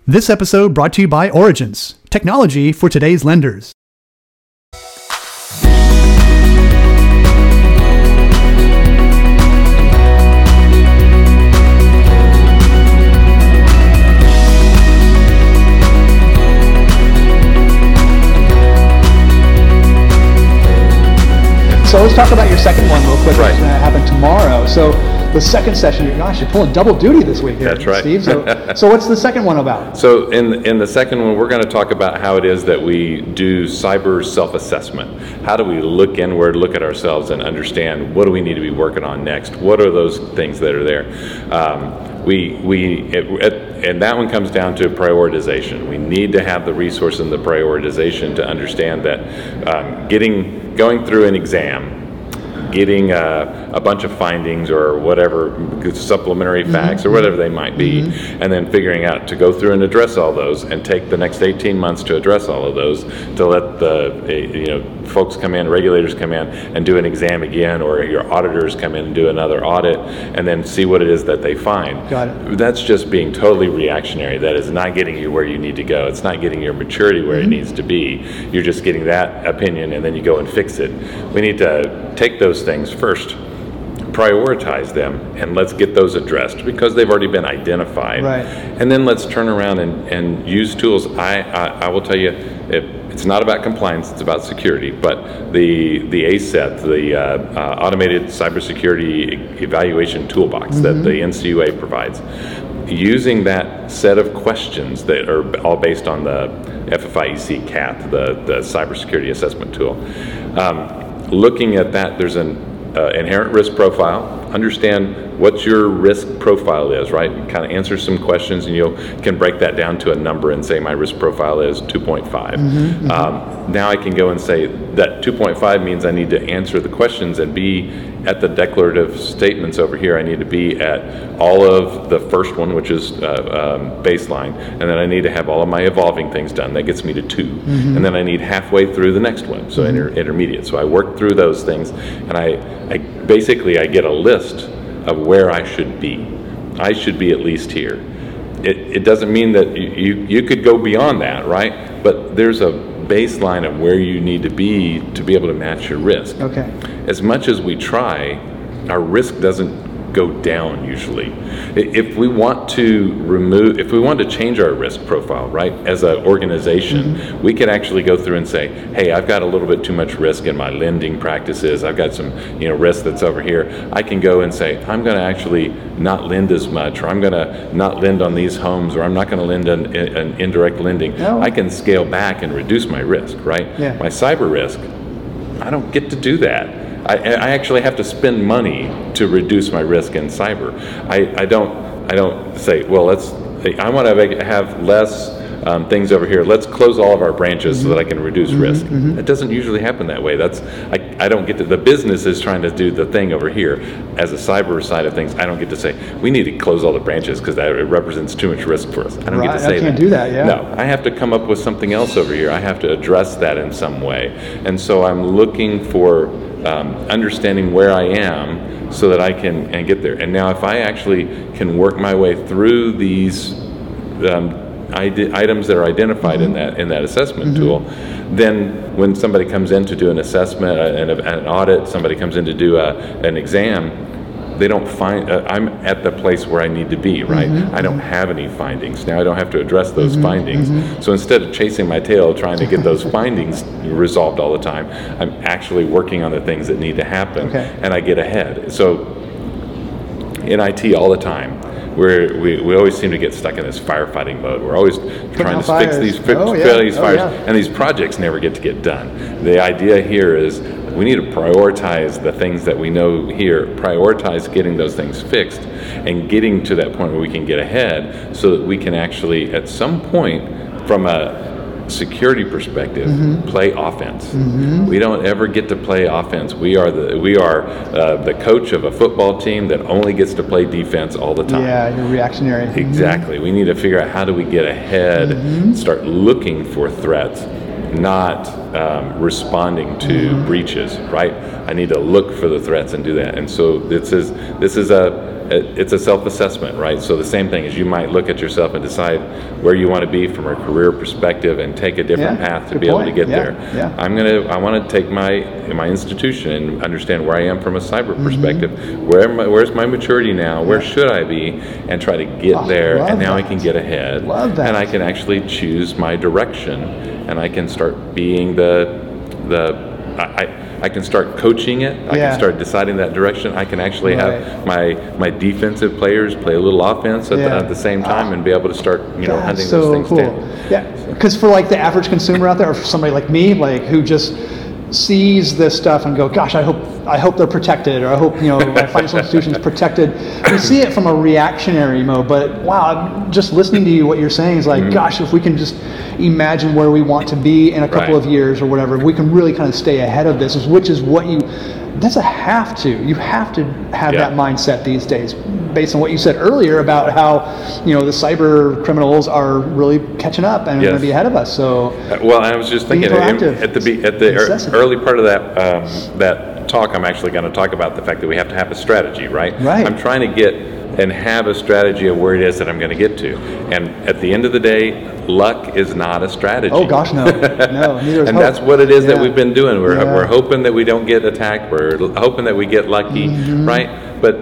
This episode brought to you by Origins, technology for today's lenders. So let's talk about your second one real quick. Right. It's going to happen tomorrow. So the second session, gosh, you're pulling double duty this week here, That's right. Steve. So what's the second one about? So in the second one, we're going to talk about how it is that we do cyber self-assessment. How do we look inward, look at ourselves, and understand what do we need to be working on next? What are those things that are there? And that one comes down to prioritization. We need to have the resource and the prioritization to understand that going through an exam, getting a bunch of findings or whatever, supplementary facts or whatever they might be, and then figuring out to go through and address all those and take the next 18 months to address all of those, to let the folks come in, regulators come in and do an exam again, or your auditors come in and do another audit and then see what it is that they find. Got it. That's just being totally reactionary. That is not getting you where you need to go. It's not getting your maturity where it needs to be. You're just getting that opinion and then you go and fix it. We need to take those things first, prioritize them, and let's get those addressed because they've already been identified. Right. And then let's turn around and use tools. I will tell you, it's not about compliance, it's about security, but the ACET, the Automated Cybersecurity Evaluation Toolbox that the NCUA provides, using that set of questions that are all based on the FFIEC CAT, the cybersecurity assessment tool. Looking at that, there's an inherent risk profile. Understand what your risk profile is, right? Kind of answer some questions and you can break that down to a number and say my risk profile is 2.5. Now I can go and say that 2.5 means I need to answer the questions and be at the declarative statements over here. I need to be at all of the first one, which is baseline, and then I need to have all of my evolving things done. That gets me to 2. And then I need halfway through the next one, so intermediate. So I work through those things, and I basically get a list of where I should be. I should be at least here. It doesn't mean that you could go beyond that, right? But there's a baseline of where you need to be able to match your risk. Okay. As much as we try, our risk doesn't go down usually. If we want to change our risk profile, right, as an organization, we could actually go through and say, hey, I've got a little bit too much risk in my lending practices. I've got some risk that's over here. I can go and say, I'm going to actually not lend as much, or I'm going to not lend on these homes, or I'm not going to lend on indirect lending. Oh. I can scale back and reduce my risk, right? Yeah. My cyber risk, I don't get to do that. I actually have to spend money to reduce my risk in cyber. I don't say, well, I want to have less things over here. Let's close all of our branches so that I can reduce risk. It doesn't usually happen that way. I don't get to, the business is trying to do the thing over here. As a cyber side of things, I don't get to say, we need to close all the branches because it represents too much risk for us. I don't get to say that. I can't do that, yeah. No, I have to come up with something else over here. I have to address that in some way. And so I'm looking for understanding where I am so that I can get there. And now if I actually can work my way through these items that are identified in that assessment tool, then when somebody comes in to do an assessment, an audit, somebody comes in to do an exam, they don't find, I'm at the place where I need to be, right? I don't have any findings. Now I don't have to address those findings. So instead of chasing my tail trying to get those findings resolved all the time, I'm actually working on the things that need to happen, and I get ahead. So in IT all the time, we always seem to get stuck in this firefighting mode. We're always trying to fix these fires, and these projects never get to get done. The idea here is we need to prioritize the things that we know here, prioritize getting those things fixed, and getting to that point where we can get ahead so that we can actually, at some point, from a security perspective, play offense. We don't ever get to play offense. We are the coach of a football team that only gets to play defense all the time. Yeah, you're reactionary. Exactly. We need to figure out how do we get ahead, start looking for threats, not responding to breaches, right? I need to look for the threats and do that. And so this is it's a self-assessment, right? So the same thing is you might look at yourself and decide where you want to be from a career perspective and take a different path to be able to get there. Yeah. I want to take my institution and understand where I am from a cyber perspective. Where's my maturity now? Where should I be? And try to get there, and now I can get ahead. Love that. And I can actually choose my direction, and I can start being I can start coaching it. I can start deciding that direction. I can actually have my defensive players play a little offense at the same time and be able to start hunting those things down. Yeah, because for like the average consumer out there, or for somebody like me, like who just sees this stuff and go, gosh, I hope they're protected, or I hope my financial institution's protected. We see it from a reactionary mode, but wow, just listening to you, what you're saying is like, gosh, if we can just imagine where we want to be in a couple of years or whatever, we can really kind of stay ahead of this, which is what that's a have to. You have to have that mindset these days, based on what you said earlier about how the cyber criminals are really catching up and going to be ahead of us. So well, I was just thinking at the early part of that talk, I'm actually going to talk about the fact that we have to have a strategy, right? I'm trying to get and have a strategy of where it is that I'm going to get to. And at the end of the day, luck is not a strategy. Oh gosh, no, neither is and hope. That's what it is that we've been doing. We're hoping that we don't get attacked. We're hoping that we get lucky, right? But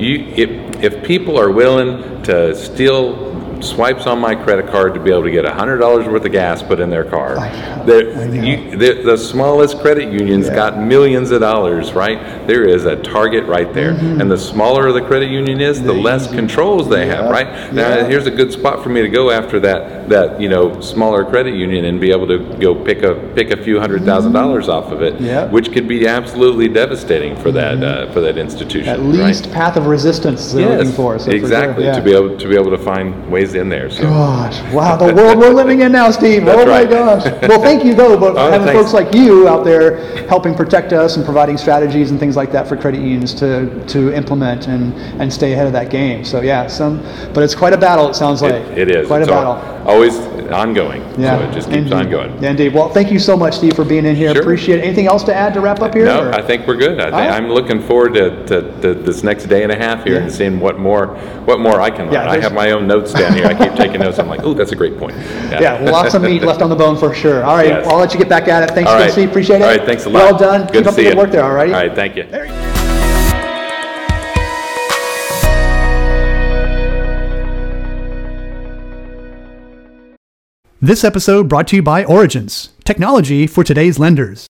if people are willing to steal swipes on my credit card to be able to get $100 worth of gas put in their car. The smallest credit unions got millions of dollars, right? There is a target right there. And the smaller the credit union is, the less controls they have, right? Now, here's a good spot for me to go after that smaller credit union and be able to go pick a few $100,000 off of it, which could be absolutely devastating for that institution. At least path of resistance they're looking for. So exactly. For sure, to be able to find ways in there. So. Gosh, wow, the world we're living in now, Steve. That's my gosh. Well, thank you though, but having folks like you out there helping protect us and providing strategies and things like that for credit unions to implement and stay ahead of that game. So but it's quite a battle. It sounds like it is quite a battle. Always ongoing. So it just keeps on going. Yeah, indeed. Well, thank you so much, Steve, for being in here. Sure. Appreciate it. Anything else to add to wrap up here? No, I think we're good. I'm looking forward to this next day and a half here and seeing what more I can learn. I have my own notes down here. I keep taking notes. I'm like, oh, that's a great point. Lots of meat left on the bone for sure. All right, I'll let you get back at it. Thanks again, Steve. Appreciate it. All right, thanks a lot. Well done. Good to see you. Good work there. All righty. All right, thank you. This episode brought to you by Origins, technology for today's lenders.